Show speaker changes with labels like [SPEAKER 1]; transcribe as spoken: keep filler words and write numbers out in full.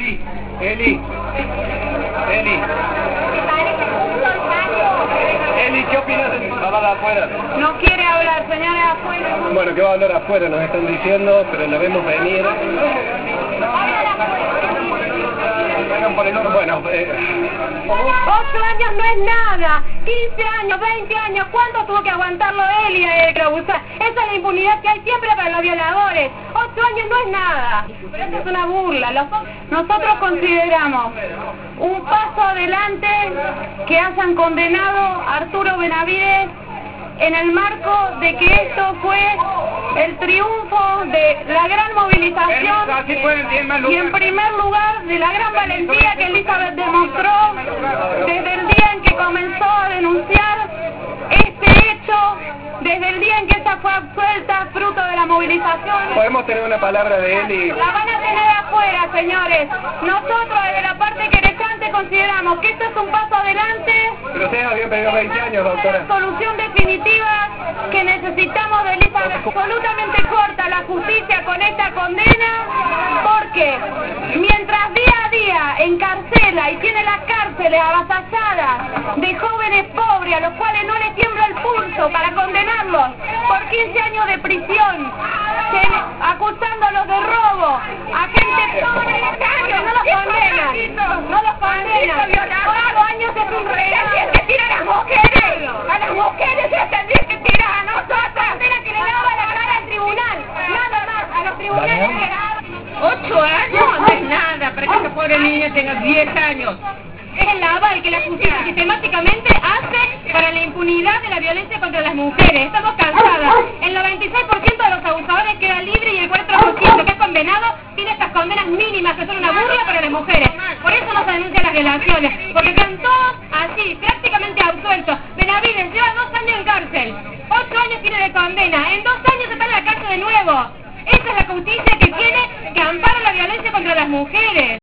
[SPEAKER 1] Eli, Eli, Eli. Eli, ¿qué opinas de hablar afuera?
[SPEAKER 2] No quiere hablar, señores, afuera.
[SPEAKER 1] Bueno, que va a hablar afuera, nos están diciendo, pero la vemos venir. Bueno, eh...
[SPEAKER 2] ocho años no es nada, quince años, veinte años, ¿cuánto tuvo que aguantarlo él y a él? Esa es la impunidad que hay siempre para los violadores. Ocho años no es nada, pero esto es una burla. Los, nosotros consideramos un paso adelante que hayan condenado a Arturo Benavides en el marco de que esto fue el triunfo de la gran movilización y en primer lugar de la gran valentía que Elizabeth demostró desde el día en que comenzó a denunciar este hecho, desde el día en que ella fue absuelta fruto de la movilización.
[SPEAKER 1] Podemos tener una palabra de él y...
[SPEAKER 2] La van a tener afuera, señores. Nosotros desde la parte querellante consideramos que esto es un paso adelante.
[SPEAKER 1] Pero ustedes habían pedido veinte años, doctora.
[SPEAKER 2] Solución definitiva que necesitamos de Elizabeth. Absolutamente corta la justicia con esta condena, porque mientras día a día encarcela y tiene las cárceles avasalladas de jóvenes pobres a los cuales no les tiembla el pulso para condenarlos por quince años de prisión, acusándolos de robo a gente pobre, no los condenan, no los condenan. Cuatro años es un regalo. Se tira a las mujeres, a las mujeres se tendría que tirar a nosotras. Condena que le lava la cara al tribunal, nada más, a los tribunales.
[SPEAKER 3] Ocho años no es nada para que esa pobre niña tenga diez años.
[SPEAKER 2] Es el aval que la justicia sistemáticamente hace para la impunidad de la violencia contra las mujeres. Estamos cansadas. El noventa y seis por ciento de los abusadores queda libre y el cuatro por ciento que es condenado tiene estas condenas mínimas que son una burla para las mujeres. Por eso no se denuncian las violaciones, porque quedan todos así, prácticamente absueltos. Benavides lleva dos años en cárcel, ocho años tiene de condena, en dos años está en la cárcel de nuevo. Esa es la justicia que tiene que ampara la violencia contra las mujeres.